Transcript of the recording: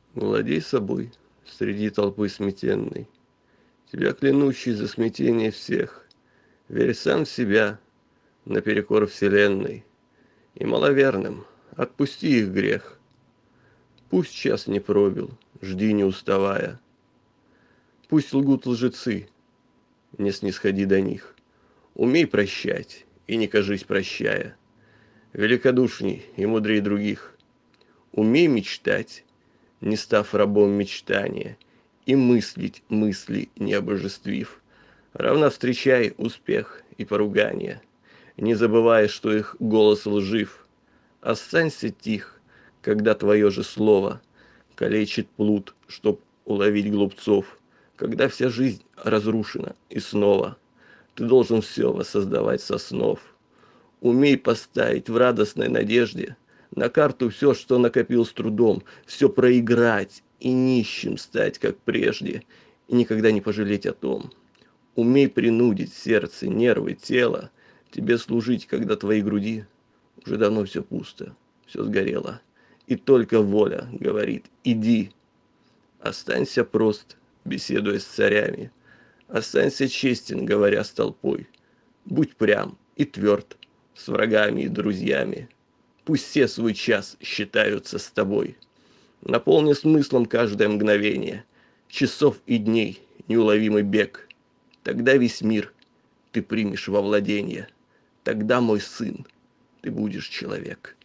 Владей собой среди толпы сметенной, тебя клянущий за смятение всех. Верь сам в себя наперекор вселенной, и маловерным отпусти их грех. Пусть час не пробил, жди не уставая. Пусть лгут лжецы, не снисходи до них. Умей прощать и не кажись прощая. Великодушней и мудрей других. Умей мечтать, не став рабом мечтания, и мыслить мысли не обожествив. Равно встречай успех и поругание, не забывая, что их голос лжив. Останься тих, когда твое же слово калечит плут, чтоб уловить глупцов. Когда вся жизнь разрушена и снова ты должен все воссоздавать со снов. Умей поставить в радостной надежде на карту все, что накопил с трудом, все проиграть и нищим стать, как прежде, и никогда не пожалеть о том. Умей принудить сердце, нервы, тело тебе служить, когда твоей груди уже давно все пусто, все сгорело. И только воля говорит «иди». Останься прост, беседуя с царями. Останься честен, говоря с толпой. Будь прям и тверд с врагами и друзьями. Пусть все свой час считаются с тобой. Наполни смыслом каждое мгновение, часов и дней неуловимый бег. Тогда весь мир ты примешь во владение. Тогда, мой сын, ты будешь человек.